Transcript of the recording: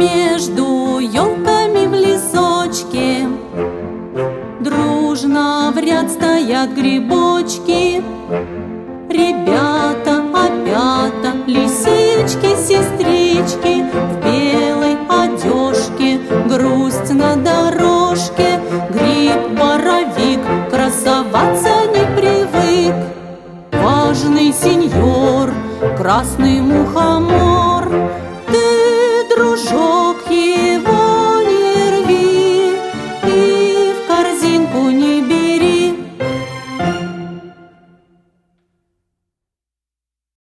Между елками в лесочке дружно в ряд стоят грибочки. Ребята, опята, лисички, сестрички в белой одежке, грусть на дорожке. Гриб-боровик красоваться не привык. Важный сеньор, красный мухомор, ты, дружок,